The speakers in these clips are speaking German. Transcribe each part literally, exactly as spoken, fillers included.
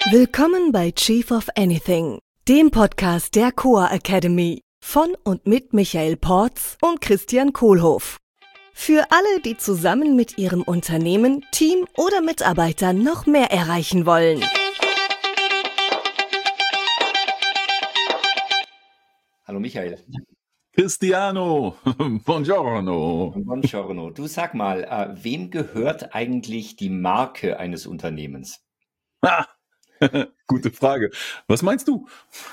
Willkommen bei Chief of Anything, dem Podcast der Coa Academy von und mit Michael Porz und Christian Kohlhoff. Für alle, die zusammen mit ihrem Unternehmen, Team oder Mitarbeitern noch mehr erreichen wollen. Hallo Michael. Cristiano, buongiorno. Buongiorno. Du sag mal, äh, wem gehört eigentlich die Marke eines Unternehmens? Ah, gute Frage. Was meinst du?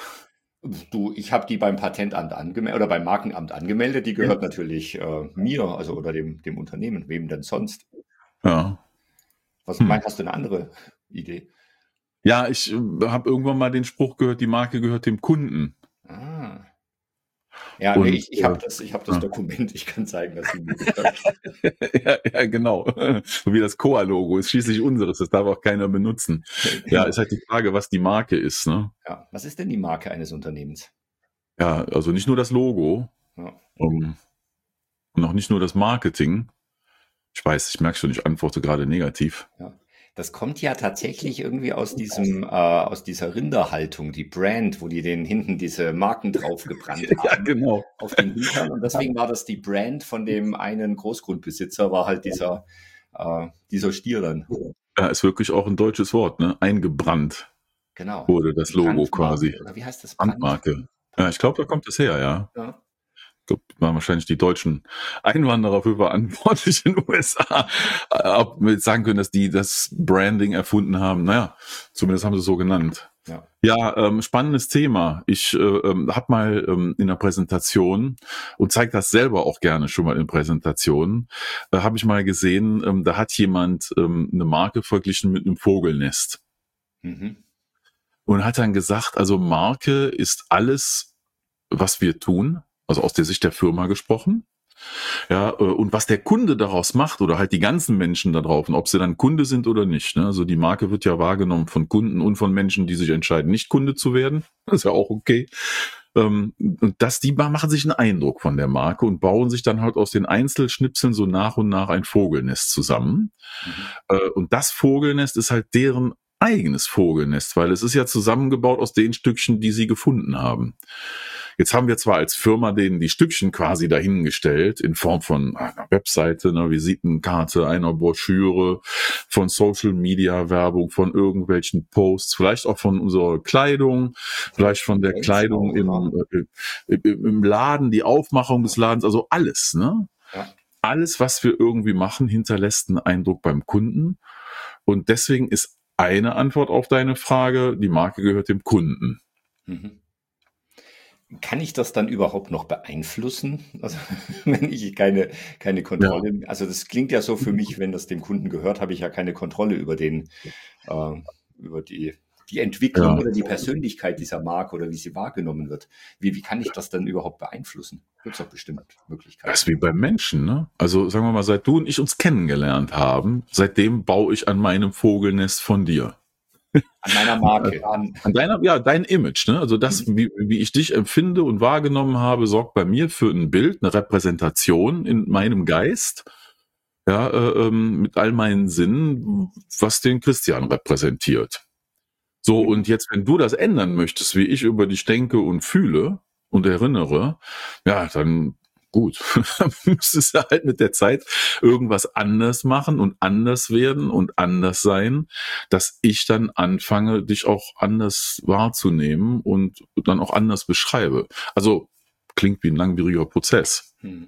Du, ich habe die beim Patentamt angemeldet oder beim Markenamt angemeldet. Die gehört ja. natürlich äh, mir, also oder dem, dem Unternehmen. Wem denn sonst? Ja. Was hm. meinst, hast du eine andere Idee? Ja, ich äh, habe irgendwann mal den Spruch gehört, die Marke gehört dem Kunden. Ah. Ja, und, nee, ich, ich habe das, ich hab das ja. Dokument, ich kann zeigen, dass sie mir gehört. ja, ja, genau. So wie das Coa-Logo ist schließlich unseres, das darf auch keiner benutzen. Genau. Ja, ist halt die Frage, was die Marke ist, ne? Ja, was ist denn die Marke eines Unternehmens? Ja, also nicht nur das Logo, ja. um, und auch nicht nur das Marketing. Ich weiß, ich merke schon, ich antworte gerade negativ. Ja. Das kommt ja tatsächlich irgendwie aus diesem, äh, aus dieser Rinderhaltung, die Brand, wo die den hinten diese Marken drauf gebrannt haben. Ja, genau. Auf den Hintern. Und deswegen war das die Brand von dem einen Großgrundbesitzer, war halt dieser, äh, dieser Stier dann. Ja, ist wirklich auch ein deutsches Wort, ne? Eingebrannt. Genau. Wurde das Logo Brandmarke, quasi. oder wie heißt das? Brandmarke. Ja, ich glaube, da kommt es her, ja. Ja. Ich glaube, waren wahrscheinlich die deutschen Einwanderer für verantwortlich in den U S A, ob wir jetzt sagen können, dass die das Branding erfunden haben. Naja, zumindest haben sie es so genannt. Ja, ja ähm, spannendes Thema. Ich äh, ähm, habe mal ähm, in einer Präsentation und zeige das selber auch gerne schon mal in Präsentationen, äh, habe ich mal gesehen, ähm, da hat jemand ähm, eine Marke verglichen mit einem Vogelnest. Mhm. Und hat dann gesagt, also Marke ist alles, was wir tun, also aus der Sicht der Firma gesprochen. Ja, und was der Kunde daraus macht oder halt die ganzen Menschen da drauf, und ob sie dann Kunde sind oder nicht. Ne? Also die Marke wird ja wahrgenommen von Kunden und von Menschen, die sich entscheiden, nicht Kunde zu werden. Das ist ja auch okay. Und dass die machen sich einen Eindruck von der Marke und bauen sich dann halt aus den Einzelschnipseln so nach und nach ein Vogelnest zusammen. Mhm. Und das Vogelnest ist halt deren eigenes Vogelnest, weil es ist ja zusammengebaut aus den Stückchen, die sie gefunden haben. Jetzt haben wir zwar als Firma denen die Stückchen quasi dahingestellt, in Form von einer Webseite, einer Visitenkarte, einer Broschüre, von Social-Media-Werbung, von irgendwelchen Posts, vielleicht auch von unserer Kleidung, vielleicht von der Kleidung im, äh, im Laden, die Aufmachung des Ladens, also alles, ne? Ja. Alles, was wir irgendwie machen, hinterlässt einen Eindruck beim Kunden. Und deswegen ist eine Antwort auf deine Frage, die Marke gehört dem Kunden. Mhm. Kann ich das dann überhaupt noch beeinflussen? Also wenn ich keine, keine Kontrolle, ja. Also das klingt ja so für mich, wenn das dem Kunden gehört, habe ich ja keine Kontrolle über den, äh, über die, die Entwicklung ja. oder die Persönlichkeit dieser Marke oder wie sie wahrgenommen wird. Wie, wie kann ich das dann überhaupt beeinflussen? Gibt es doch bestimmt Möglichkeiten. Das ist wie beim Menschen, ne? Also sagen wir mal, seit du und ich uns kennengelernt haben, seitdem baue ich an meinem Vogelnest von dir. An meiner Marke. An, an deiner, ja, dein Image, ne? Also das, wie, wie ich dich empfinde und wahrgenommen habe, sorgt bei mir für ein Bild, eine Repräsentation in meinem Geist, ja, äh, mit all meinen Sinnen, was den Christian repräsentiert. So, und jetzt, wenn du das ändern möchtest, wie ich über dich denke und fühle und erinnere, ja, dann gut, dann müsstest du halt mit der Zeit irgendwas anders machen und anders werden und anders sein, dass ich dann anfange, dich auch anders wahrzunehmen und dann auch anders beschreibe. Also klingt wie ein langwieriger Prozess. Hm.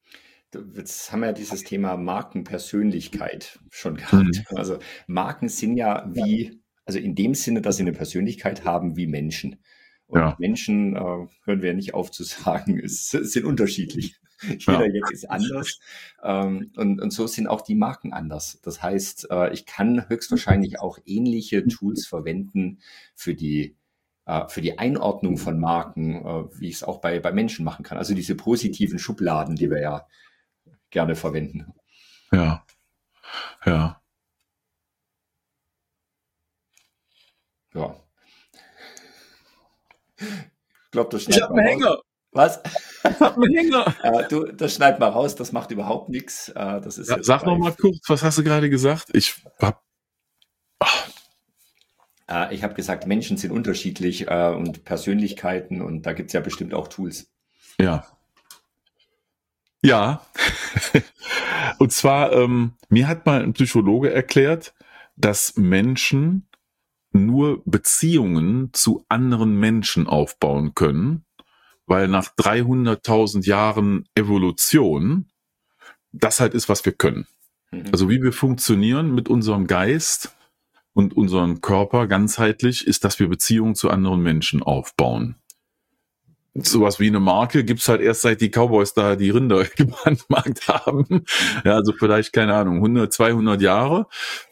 Jetzt haben wir ja dieses Thema Markenpersönlichkeit schon gehabt. Hm. Also Marken sind ja wie, also in dem Sinne, dass sie eine Persönlichkeit haben wie Menschen. Und ja. Menschen, äh, hören wir nicht auf zu sagen, ist, sind unterschiedlich. Jeder ja. ist anders. Ähm, und, und so sind auch die Marken anders. Das heißt, äh, ich kann höchstwahrscheinlich auch ähnliche Tools verwenden für die, äh, für die Einordnung von Marken, äh, wie ich es auch bei, bei Menschen machen kann. Also diese positiven Schubladen, die wir ja gerne verwenden. Ja, ja. Ja. Ich glaube, das Ich habe einen Hänger. Was? Ich habe einen Hänger. äh, du, das schneid mal raus, das macht überhaupt nichts. Äh, das ist ja, sag noch mal kurz, was hast du gerade gesagt? Ich hab... Äh, ich habe gesagt, Menschen sind unterschiedlich äh, und Persönlichkeiten und da gibt es ja bestimmt auch Tools. Ja. Ja. Und zwar, ähm, mir hat mal ein Psychologe erklärt, dass Menschen nur Beziehungen zu anderen Menschen aufbauen können, weil nach dreihunderttausend Jahren Evolution das halt ist, was wir können. Mhm. Also wie wir funktionieren mit unserem Geist und unserem Körper ganzheitlich, ist, dass wir Beziehungen zu anderen Menschen aufbauen. Sowas wie eine Marke gibt's halt erst seit die Cowboys da die Rinder gebrandmarkt haben. Ja, also vielleicht, keine Ahnung, hundert, zweihundert Jahre.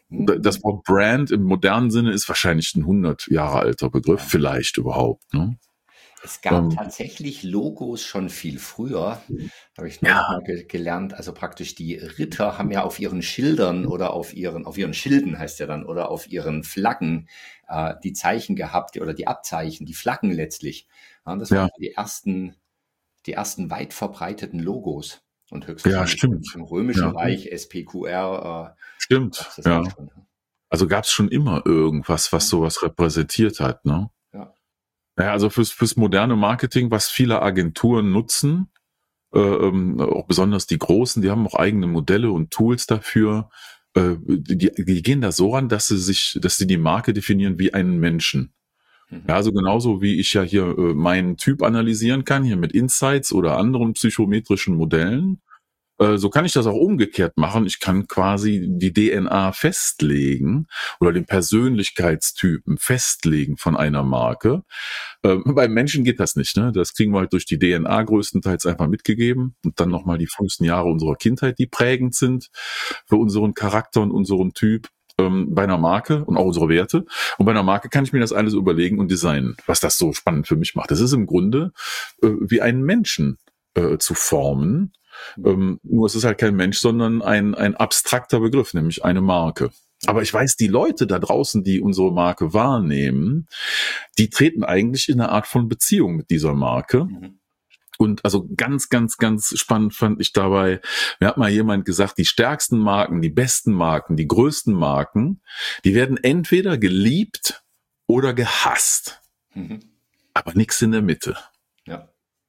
Das Wort Brand im modernen Sinne ist wahrscheinlich ein hundert Jahre alter Begriff, vielleicht überhaupt. Ne? Es gab ähm, tatsächlich Logos schon viel früher, habe ich noch ja. mal ge- gelernt. Also praktisch die Ritter haben ja auf ihren Schildern oder auf ihren, auf ihren Schilden heißt ja dann, oder auf ihren Flaggen äh, die Zeichen gehabt oder die Abzeichen, die Flaggen letztlich. Ja, das waren ja. die ersten, die ersten weit verbreiteten Logos. Und höchstens ja, stimmt. im Römischen ja. Reich, S P Q R. Äh, stimmt, ja. Schon, ne? Also gab es schon immer irgendwas, was sowas repräsentiert hat, ne? Ja. Ja, also fürs, fürs moderne Marketing, was viele Agenturen nutzen, äh, ähm, auch besonders die Großen, die haben auch eigene Modelle und Tools dafür. Äh, die, die gehen da so ran, dass sie sich, dass sie die Marke definieren wie einen Menschen. Ja, also genauso wie ich ja hier äh, meinen Typ analysieren kann, hier mit Insights oder anderen psychometrischen Modellen, äh, so kann ich das auch umgekehrt machen. Ich kann quasi die D N A festlegen oder den Persönlichkeitstypen festlegen von einer Marke. Äh, beim Menschen geht das nicht, ne? Das kriegen wir halt durch die D N A größtenteils einfach mitgegeben und dann nochmal die frühesten Jahre unserer Kindheit, die prägend sind für unseren Charakter und unseren Typ. Bei einer Marke und auch unsere Werte. Und bei einer Marke kann ich mir das alles überlegen und designen, was das so spannend für mich macht. Das ist im Grunde äh, wie einen Menschen äh, zu formen. Ähm, nur es ist halt kein Mensch, sondern ein, ein abstrakter Begriff, nämlich eine Marke. Aber ich weiß, die Leute da draußen, die unsere Marke wahrnehmen, die treten eigentlich in eine Art von Beziehung mit dieser Marke. Mhm. Und also ganz, ganz, ganz spannend fand ich dabei, mir hat mal jemand gesagt, die stärksten Marken, die besten Marken, die größten Marken, die werden entweder geliebt oder gehasst. Mhm. Aber nichts in der Mitte. Ja.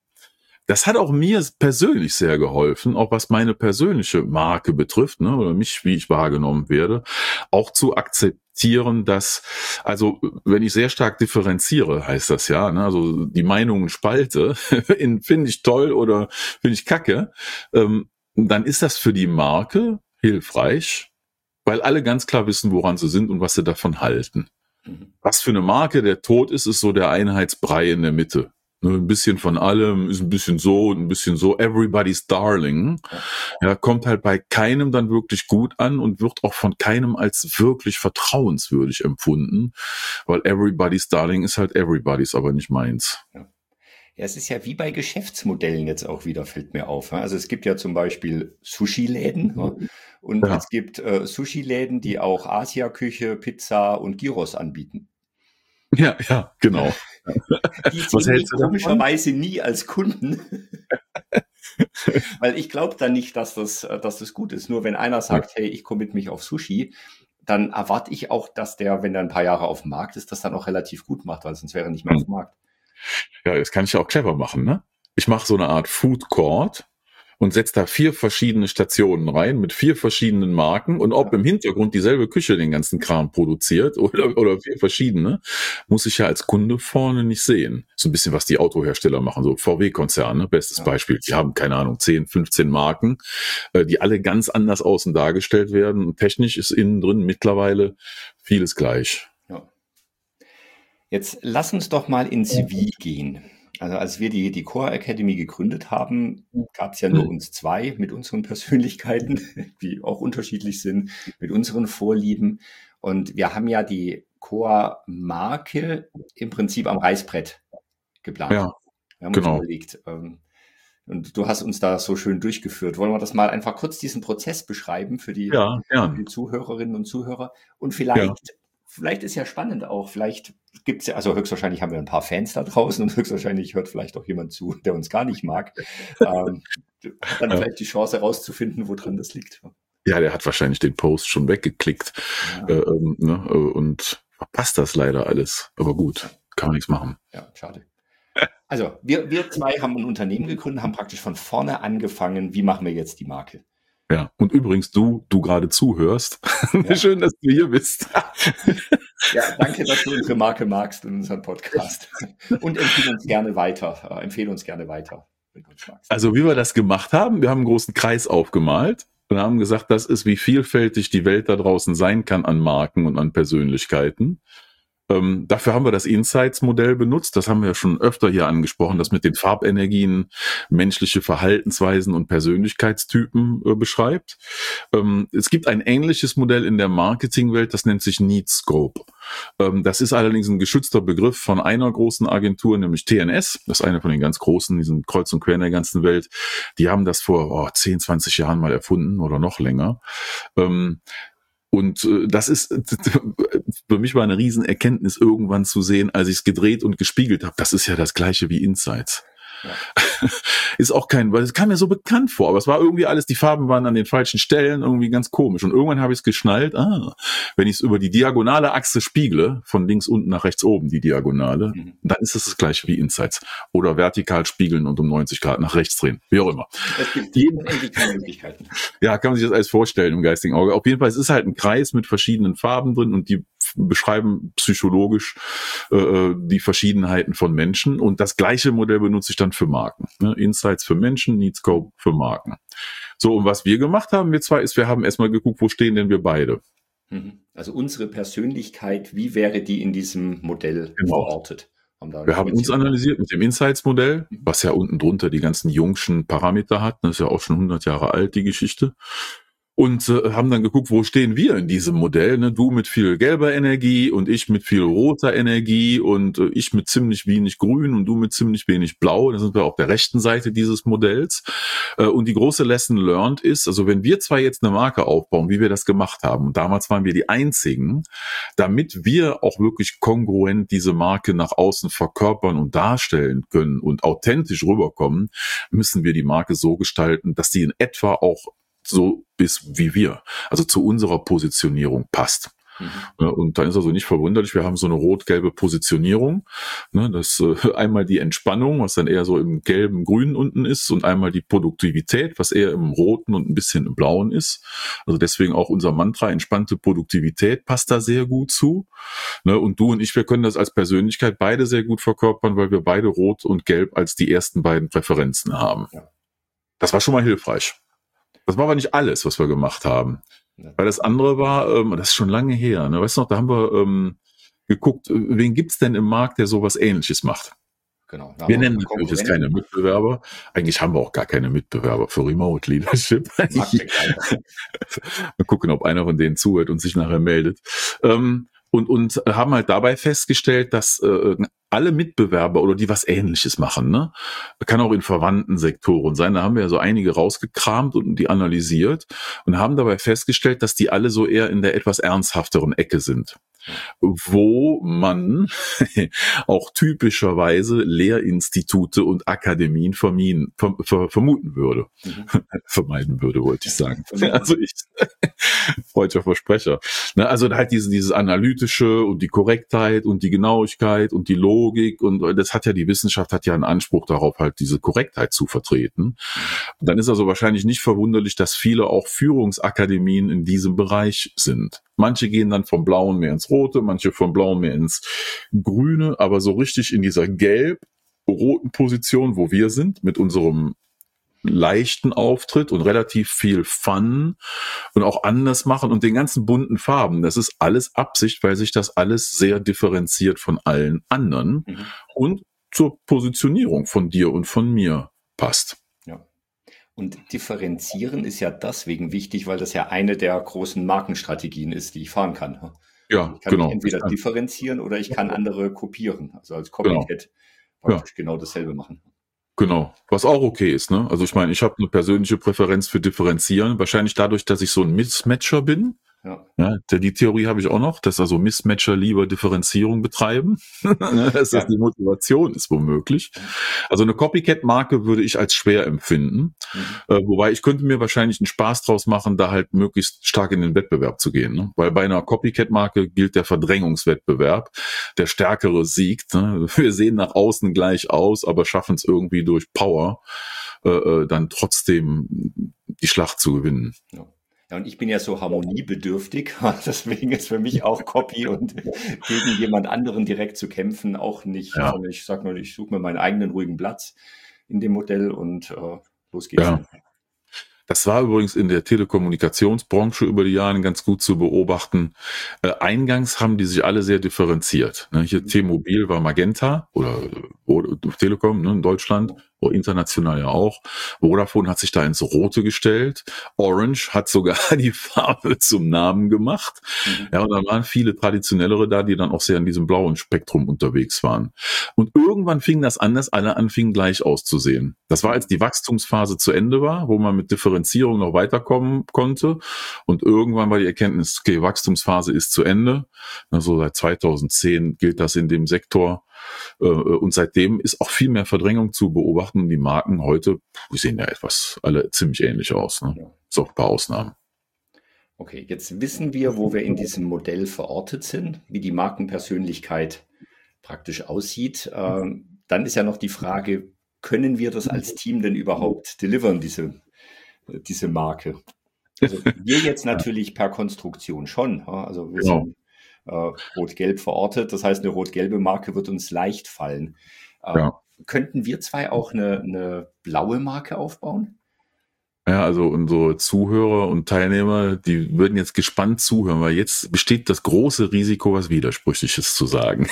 Das hat auch mir persönlich sehr geholfen, auch was meine persönliche Marke betrifft, ne, oder mich, wie ich wahrgenommen werde, auch zu akzeptieren, dass, also wenn ich sehr stark differenziere, heißt das ja, ne, also die Meinungen spalte, in finde ich toll oder finde ich kacke, ähm, dann ist das für die Marke hilfreich, weil alle ganz klar wissen, woran sie sind und was sie davon halten. Mhm. Was für eine Marke der Tod ist, ist so der Einheitsbrei in der Mitte. Ein bisschen von allem, ist ein bisschen so und ein bisschen so. Everybody's Darling. Ja, kommt halt bei keinem dann wirklich gut an und wird auch von keinem als wirklich vertrauenswürdig empfunden, weil Everybody's Darling ist halt Everybody's, aber nicht meins. Ja. Ja, es ist ja wie bei Geschäftsmodellen jetzt auch wieder, fällt mir auf. Also es gibt ja zum Beispiel Sushi-Läden und ja. es gibt äh, Sushi-Läden, die auch Asia-Küche, Pizza und Gyros anbieten. Ja, ja, genau. Die sehen mich komischerweise nie als Kunden. Weil ich glaube dann nicht, dass das, dass das gut ist. Nur wenn einer sagt, ja. hey, ich commit mich auf Sushi, dann erwarte ich auch, dass der, wenn er ein paar Jahre auf dem Markt ist, das dann auch relativ gut macht, weil sonst wäre er nicht mehr auf dem Markt. Ja, das kann ich ja auch clever machen, ne? Ich mache so eine Art Food Court und setze da vier verschiedene Stationen rein mit vier verschiedenen Marken und ob ja. im Hintergrund dieselbe Küche den ganzen Kram produziert oder, oder vier verschiedene, muss ich ja als Kunde vorne nicht sehen. So ein bisschen, was die Autohersteller machen, so V W-Konzerne, bestes ja. Beispiel. Die haben, keine Ahnung, zehn, fünfzehn Marken, die alle ganz anders außen dargestellt werden. Und technisch ist innen drin mittlerweile vieles gleich. Ja. Jetzt lass uns doch mal ins Wie gehen. Also als wir die, die Core Academy gegründet haben, gab es ja nur uns zwei mit unseren Persönlichkeiten, die auch unterschiedlich sind, mit unseren Vorlieben. Und wir haben ja die Core-Marke im Prinzip am Reißbrett geplant. Ja, wir haben genau. uns überlegt. Und du hast uns da so schön durchgeführt. Wollen wir das mal einfach kurz diesen Prozess beschreiben für die, ja, für die Zuhörerinnen und Zuhörer? Und vielleicht... Ja. Vielleicht ist ja spannend auch, vielleicht gibt es ja, also höchstwahrscheinlich haben wir ein paar Fans da draußen und höchstwahrscheinlich hört vielleicht auch jemand zu, der uns gar nicht mag. ähm, hat dann ja. vielleicht die Chance herauszufinden, woran das liegt. Ja, der hat wahrscheinlich den Post schon weggeklickt ja. äh, ne, und verpasst das leider alles. Aber gut, kann man nichts machen. Ja, schade. Also, wir, wir zwei haben ein Unternehmen gegründet, haben praktisch von vorne angefangen, wie machen wir jetzt die Marke? Ja, und übrigens, du, du gerade zuhörst. Ja. Schön, dass du hier bist. Ja, danke, dass du unsere Marke magst und unseren Podcast. Und empfehle uns gerne weiter. Äh, empfehle uns gerne weiter, wenn du uns magst. Also, wie wir das gemacht haben, wir haben einen großen Kreis aufgemalt und haben gesagt, das ist, wie vielfältig die Welt da draußen sein kann an Marken und an Persönlichkeiten. Ähm, dafür haben wir das Insights-Modell benutzt. Das haben wir ja schon öfter hier angesprochen, das mit den Farbenergien menschliche Verhaltensweisen und Persönlichkeitstypen äh, beschreibt. Ähm, es gibt ein ähnliches Modell in der Marketingwelt, das nennt sich Needscope. Ähm, das ist allerdings ein geschützter Begriff von einer großen Agentur, nämlich T N S. Das ist eine von den ganz großen, die sind kreuz und quer in der ganzen Welt. Die haben das vor oh, zehn, zwanzig Jahren mal erfunden oder noch länger. Ähm, Und äh, das ist für mich war eine Riesenerkenntnis, irgendwann zu sehen, als ich es gedreht und gespiegelt habe. Das ist ja das Gleiche wie Insights. Ja. Ist auch kein, weil es kam mir so bekannt vor, aber es war irgendwie alles, die Farben waren an den falschen Stellen, irgendwie ganz komisch. Und irgendwann habe ich es geschnallt, ah, wenn ich es über die diagonale Achse spiegle, von links unten nach rechts oben die Diagonale, mhm. dann ist es das Gleiche wie Insights. Oder vertikal spiegeln und um neunzig Grad nach rechts drehen, wie auch immer. Es gibt jeden Möglichkeiten. Ja, kann man sich das alles vorstellen im geistigen Auge. Auf jeden Fall, es ist halt ein Kreis mit verschiedenen Farben drin und die beschreiben psychologisch äh, die Verschiedenheiten von Menschen. Und das gleiche Modell benutze ich dann für Marken. Ne? Insights für Menschen, Needscope für Marken. So, und was wir gemacht haben, wir zwei, ist, wir haben erstmal geguckt, wo stehen denn wir beide? Also unsere Persönlichkeit, wie wäre die in diesem Modell genau. verortet? Haben da wir haben uns analysiert mit dem Insights-Modell, was ja unten drunter die ganzen Jungschen Parameter hat. Das ist ja auch schon hundert Jahre alt, die Geschichte. Und äh, haben dann geguckt, wo stehen wir in diesem Modell, ne? Du mit viel gelber Energie und ich mit viel roter Energie und äh, ich mit ziemlich wenig grün und du mit ziemlich wenig blau. Da sind wir auf der rechten Seite dieses Modells. Äh, und die große Lesson learned ist, also wenn wir zwar jetzt eine Marke aufbauen, wie wir das gemacht haben, und damals waren wir die Einzigen, damit wir auch wirklich kongruent diese Marke nach außen verkörpern und darstellen können und authentisch rüberkommen, müssen wir die Marke so gestalten, dass die in etwa auch so ist wie wir, also zu unserer Positionierung passt. Mhm. Und dann ist also nicht verwunderlich, wir haben so eine rot-gelbe Positionierung, ne, das äh, einmal die Entspannung, was dann eher so im gelben, grünen unten ist und einmal die Produktivität, was eher im roten und ein bisschen im blauen ist. Also deswegen auch unser Mantra, entspannte Produktivität passt da sehr gut zu. Ne, und du und ich, wir können das als Persönlichkeit beide sehr gut verkörpern, weil wir beide rot und gelb als die ersten beiden Präferenzen haben. Ja. Das war schon mal hilfreich. Das war aber nicht alles, was wir gemacht haben. Ja. Weil das andere war, ähm, das ist schon lange her, ne? Weißt du noch, da haben wir ähm, geguckt, wen gibt's denn im Markt, der sowas Ähnliches macht? Genau. Wir nennen natürlich jetzt keine Mitbewerber. Eigentlich haben wir auch gar keine Mitbewerber für Remote Leadership. Mal gucken, ob einer von denen zuhört und sich nachher meldet. Ähm, und, und haben halt dabei festgestellt, dass äh, alle Mitbewerber oder die was Ähnliches machen, ne, kann auch in verwandten Sektoren sein. Da haben wir ja so einige rausgekramt und die analysiert und haben dabei festgestellt, dass die alle so eher in der etwas ernsthafteren Ecke sind, wo man auch typischerweise Lehrinstitute und Akademien vermieden, ver, ver, vermuten würde. Mhm. Vermeiden würde, wollte ich sagen. Also ich, freudscher Versprecher. Ne, also halt diese, dieses Analytische und die Korrektheit und die Genauigkeit und die Logik und das hat ja, die Wissenschaft hat ja einen Anspruch darauf, halt diese Korrektheit zu vertreten. Und dann ist also wahrscheinlich nicht verwunderlich, dass viele auch Führungsakademien in diesem Bereich sind. Manche gehen dann vom Blauen mehr ins Rote, manche vom Blauen mehr ins Grüne, aber so richtig in dieser gelb-roten Position, wo wir sind, mit unserem leichten Auftritt und relativ viel Fun und auch anders machen und den ganzen bunten Farben. Das ist alles Absicht, weil sich das alles sehr differenziert von allen anderen mhm. und zur Positionierung von dir und von mir passt. Ja. Und differenzieren ist ja deswegen wichtig, weil das ja eine der großen Markenstrategien ist, die ich fahren kann. Ja, ich kann genau. mich entweder differenzieren oder ich kann andere kopieren. Also als Copycat genau. praktisch ja. genau dasselbe machen. Genau, was auch okay ist, ne? Also ich meine, ich habe eine persönliche Präferenz für Differenzieren, wahrscheinlich dadurch, dass ich so ein Mismatcher bin. Ja. Ja, die Theorie habe ich auch noch, dass also Mismatcher lieber Differenzierung betreiben, dass das die Motivation ist womöglich. Also eine Copycat-Marke würde ich als schwer empfinden, mhm. äh, wobei ich könnte mir wahrscheinlich einen Spaß draus machen, da halt möglichst stark in den Wettbewerb zu gehen, ne? Weil bei einer Copycat-Marke gilt der Verdrängungswettbewerb, der Stärkere siegt, ne? Wir sehen nach außen gleich aus, aber schaffen es irgendwie durch Power äh, dann trotzdem die Schlacht zu gewinnen. Ja. Ja, und ich bin ja so harmoniebedürftig, deswegen ist für mich auch Copy und gegen jemand anderen direkt zu kämpfen auch nicht, ja. sondern ich sag mal, ich suche mir meinen eigenen ruhigen Platz in dem Modell und äh, los geht's. Ja. Das war übrigens in der Telekommunikationsbranche über die Jahre ganz gut zu beobachten. Äh, eingangs haben die sich alle sehr differenziert. Ne? Hier T-Mobile war Magenta oder, oder Telekom, ne, in Deutschland, oder international ja auch. Vodafone hat sich da ins Rote gestellt. Orange hat sogar die Farbe zum Namen gemacht. Mhm. Ja, und dann waren viele traditionellere da, die dann auch sehr in diesem blauen Spektrum unterwegs waren. Und irgendwann fing das an, dass alle anfingen gleich auszusehen. Das war, als die Wachstumsphase zu Ende war, wo man mit Differenzierung noch weiterkommen konnte. Und irgendwann war die Erkenntnis, okay, Wachstumsphase ist zu Ende. Also seit zweitausendzehn gilt das in dem Sektor. Und seitdem ist auch viel mehr Verdrängung zu beobachten. Die Marken heute, die sehen ja etwas alle ziemlich ähnlich aus, ne? Ja. So ein paar Ausnahmen. Okay, jetzt wissen wir, wo wir in diesem Modell verortet sind, wie die Markenpersönlichkeit praktisch aussieht. Ähm, dann ist ja noch die Frage, können wir das als Team denn überhaupt delivern, diese, diese Marke? Also wir jetzt natürlich per Konstruktion schon. Also wir Genau. sind äh, rot-gelb verortet, das heißt, eine rot-gelbe Marke wird uns leicht fallen. Äh, Ja. Könnten wir zwei auch eine, eine blaue Marke aufbauen? Ja, also unsere Zuhörer und Teilnehmer, die würden jetzt gespannt zuhören, weil jetzt besteht das große Risiko, was Widersprüchliches zu sagen.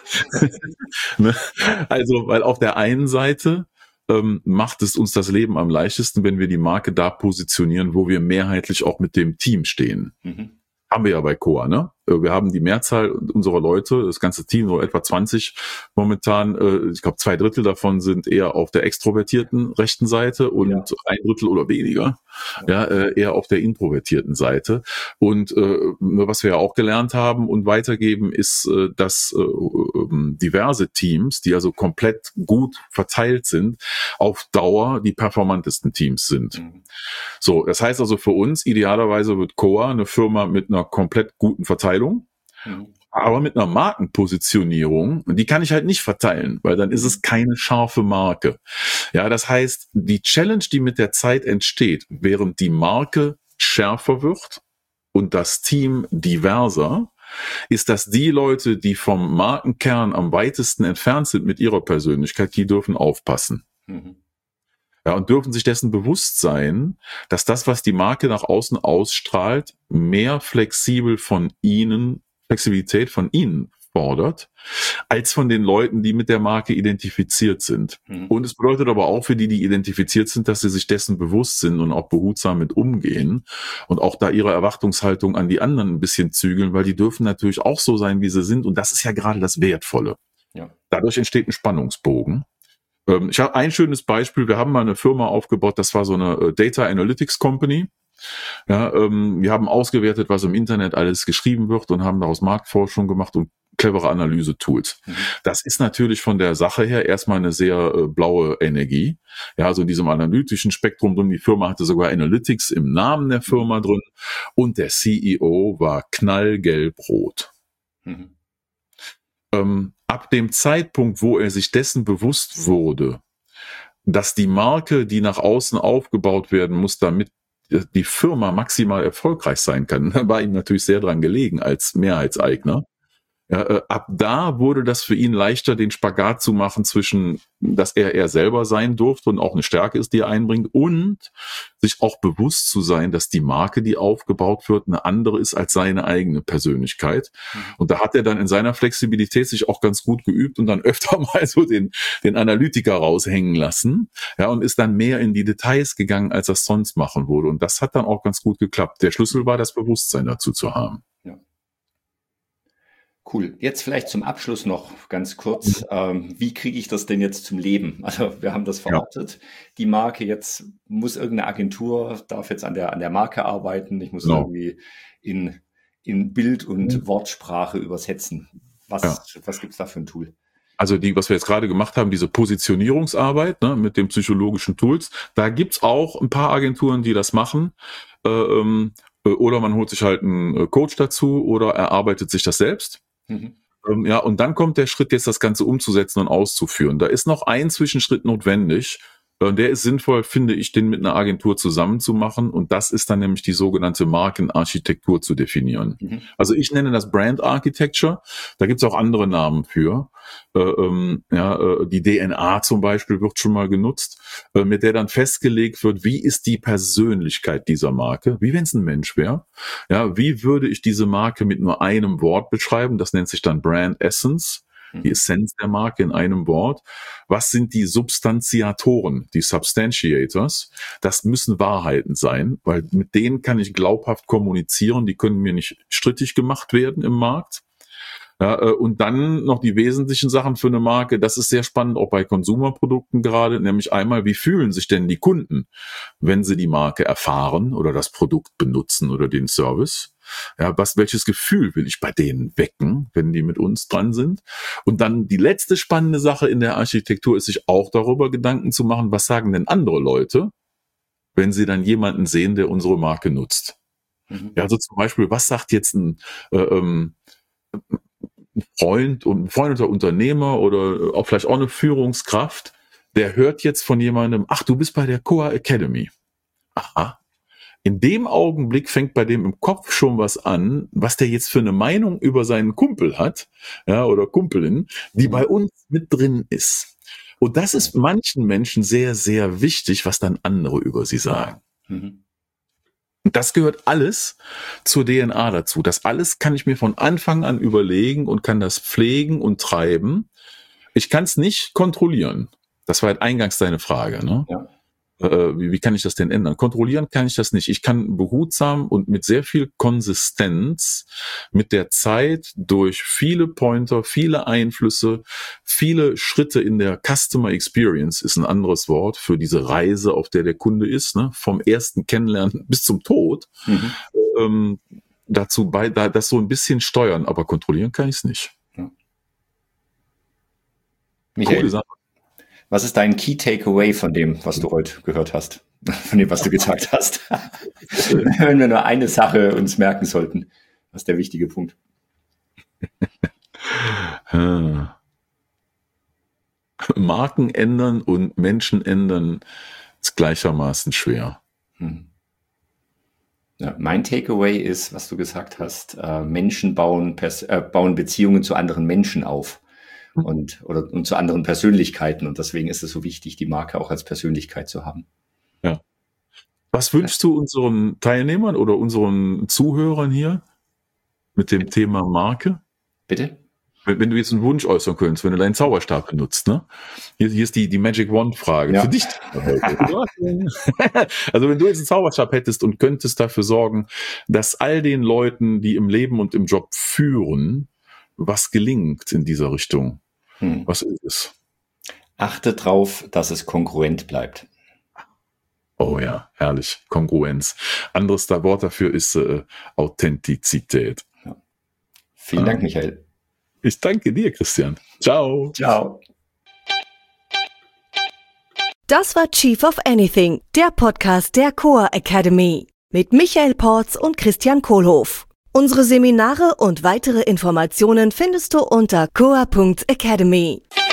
Ne? Also, weil auf der einen Seite ähm, macht es uns das Leben am leichtesten, wenn wir die Marke da positionieren, wo wir mehrheitlich auch mit dem Team stehen. Mhm. Haben wir ja bei Coa, ne? Wir haben die Mehrzahl unserer Leute, das ganze Team, so etwa zwanzig momentan, ich glaube zwei Drittel davon sind eher auf der extrovertierten rechten Seite und ja. ein Drittel oder weniger ja. ja eher auf der introvertierten Seite. Und äh, was wir ja auch gelernt haben und weitergeben, ist, dass äh, diverse Teams, die also komplett gut verteilt sind, auf Dauer die performantesten Teams sind. Mhm. So, das heißt also für uns, idealerweise wird Coa eine Firma mit einer komplett guten Verteilung, Mhm. aber mit einer Markenpositionierung, die kann ich halt nicht verteilen, weil dann ist es keine scharfe Marke. Ja, das heißt, die Challenge, die mit der Zeit entsteht, während die Marke schärfer wird und das Team diverser, ist, dass die Leute, die vom Markenkern am weitesten entfernt sind mit ihrer Persönlichkeit, die dürfen aufpassen. Mhm. Ja, und dürfen sich dessen bewusst sein, dass das, was die Marke nach außen ausstrahlt, mehr flexibel von ihnen, Flexibilität von ihnen fordert, als von den Leuten, die mit der Marke identifiziert sind. Mhm. Und es bedeutet aber auch für die, die identifiziert sind, dass sie sich dessen bewusst sind und auch behutsam mit umgehen und auch da ihre Erwartungshaltung an die anderen ein bisschen zügeln, weil die dürfen natürlich auch so sein, wie sie sind. Und das ist ja gerade das Wertvolle. Ja. Dadurch entsteht ein Spannungsbogen. Ich habe ein schönes Beispiel. Wir haben mal eine Firma aufgebaut, das war so eine Data Analytics Company. Ja, ähm, wir haben ausgewertet, was im Internet alles geschrieben wird und haben daraus Marktforschung gemacht und clevere Analyse-Tools. Mhm. Das ist natürlich von der Sache her erstmal eine sehr äh, blaue Energie. Ja, also in diesem analytischen Spektrum drin. Die Firma hatte sogar Analytics im Namen der Firma drin und der C E O war knallgelb-rot. Mhm. Ähm, ab dem Zeitpunkt, wo er sich dessen bewusst wurde, dass die Marke, die nach außen aufgebaut werden muss, damit die Firma maximal erfolgreich sein kann, war ihm natürlich sehr dran gelegen als Mehrheitseigner. Ja, äh, ab da wurde das für ihn leichter, den Spagat zu machen zwischen, dass er er selber sein durfte und auch eine Stärke ist, die er einbringt, und sich auch bewusst zu sein, dass die Marke, die aufgebaut wird, eine andere ist als seine eigene Persönlichkeit. Mhm. Und da hat er dann in seiner Flexibilität sich auch ganz gut geübt und dann öfter mal so den, den Analytiker raushängen lassen, ja, und ist dann mehr in die Details gegangen, als er es sonst machen würde. Und das hat dann auch ganz gut geklappt. Der Schlüssel war, das Bewusstsein dazu zu haben. Ja. Cool. Jetzt vielleicht zum Abschluss noch ganz kurz, ähm, wie kriege ich das denn jetzt zum Leben? Also wir haben das verortet. Ja. Die Marke, jetzt muss irgendeine Agentur, darf jetzt an der, an der Marke arbeiten. Ich muss genau. irgendwie in in Bild- und Wortsprache übersetzen. Was, ja. was gibt es da für ein Tool? Also die, was wir jetzt gerade gemacht haben, diese Positionierungsarbeit, ne, mit den psychologischen Tools, da gibt's auch ein paar Agenturen, die das machen. Äh, ähm, oder man holt sich halt einen Coach dazu oder erarbeitet sich das selbst. Mhm. Ähm, ja, und dann kommt der Schritt, jetzt das Ganze umzusetzen und auszuführen. Da ist noch ein Zwischenschritt notwendig. Der ist sinnvoll, finde ich, den mit einer Agentur zusammen zu machen. Und das ist dann nämlich die sogenannte Markenarchitektur zu definieren. Mhm. Also ich nenne das Brand Architecture. Da gibt's auch andere Namen für. Äh, ähm, ja, äh, die D N A zum Beispiel wird schon mal genutzt, äh, mit der dann festgelegt wird, wie ist die Persönlichkeit dieser Marke, wie wenn es ein Mensch wäre. Ja, wie würde ich diese Marke mit nur einem Wort beschreiben? Das nennt sich dann Brand Essence. Die Essenz der Marke in einem Wort. Was sind die Substantiatoren, die Substantiators? Das müssen Wahrheiten sein, weil mit denen kann ich glaubhaft kommunizieren. Die können mir nicht strittig gemacht werden im Markt. Ja, und dann noch die wesentlichen Sachen für eine Marke. Das ist sehr spannend, auch bei Konsumerprodukten gerade. Nämlich einmal, wie fühlen sich denn die Kunden, wenn sie die Marke erfahren oder das Produkt benutzen oder den Service? Ja, was, welches Gefühl will ich bei denen wecken, wenn die mit uns dran sind? Und dann die letzte spannende Sache in der Architektur ist, sich auch darüber Gedanken zu machen, was sagen denn andere Leute, wenn sie dann jemanden sehen, der unsere Marke nutzt? Mhm. Ja, also zum Beispiel, was sagt jetzt ein, äh, ähm, ein Freund und ein befreundeter Unternehmer oder auch vielleicht auch eine Führungskraft, der hört jetzt von jemandem, ach, du bist bei der Coa Academy. Aha. In dem Augenblick fängt bei dem im Kopf schon was an, was der jetzt für eine Meinung über seinen Kumpel hat, ja, oder Kumpelin, die bei uns mit drin ist. Und das ist manchen Menschen sehr, sehr wichtig, was dann andere über sie sagen. Mhm. Und das gehört alles zur D N A dazu. Das alles kann ich mir von Anfang an überlegen und kann das pflegen und treiben. Ich kann es nicht kontrollieren. Das war halt eingangs deine Frage, ne? Ja. Wie, wie kann ich das denn ändern? Kontrollieren kann ich das nicht. Ich kann behutsam und mit sehr viel Konsistenz mit der Zeit durch viele Pointer, viele Einflüsse, viele Schritte in der Customer Experience ist ein anderes Wort für diese Reise, auf der der Kunde ist, ne? Vom ersten Kennenlernen bis zum Tod, mhm. ähm, dazu bei, da, das so ein bisschen steuern, aber kontrollieren kann ich es nicht. Ja. Michael. Coole Sache. Was ist dein Key Takeaway von dem, was du heute gehört hast? Von dem, was du gesagt hast? Wenn wir nur eine Sache uns merken sollten, was ist der wichtige Punkt? Marken ändern und Menschen ändern ist gleichermaßen schwer. Hm. Ja, mein Takeaway ist, was du gesagt hast, äh, Menschen bauen, Pers- äh, bauen Beziehungen zu anderen Menschen auf. Und, oder, und zu anderen Persönlichkeiten. Und deswegen ist es so wichtig, die Marke auch als Persönlichkeit zu haben. Ja. Was wünschst du unseren Teilnehmern oder unseren Zuhörern hier mit dem Thema Marke? Bitte? Wenn, wenn du jetzt einen Wunsch äußern könntest, wenn du deinen Zauberstab benutzt, ne? Hier, hier ist die, die Magic Wand-Frage. Ja. Für dich. Also wenn du jetzt einen Zauberstab hättest und könntest dafür sorgen, dass all den Leuten, die im Leben und im Job führen, was gelingt in dieser Richtung. Hm. Was ist es? Achte drauf, dass es kongruent bleibt. Oh ja, herrlich. Kongruenz. Anderes Wort dafür ist äh, Authentizität. Ja. Vielen ah. Dank, Michael. Ich danke dir, Christian. Ciao. Ciao. Das war Chief of Anything, der Podcast der Coa Academy mit Michael Porz und Christian Kohlhoff. Unsere Seminare und weitere Informationen findest du unter coa punkt academy.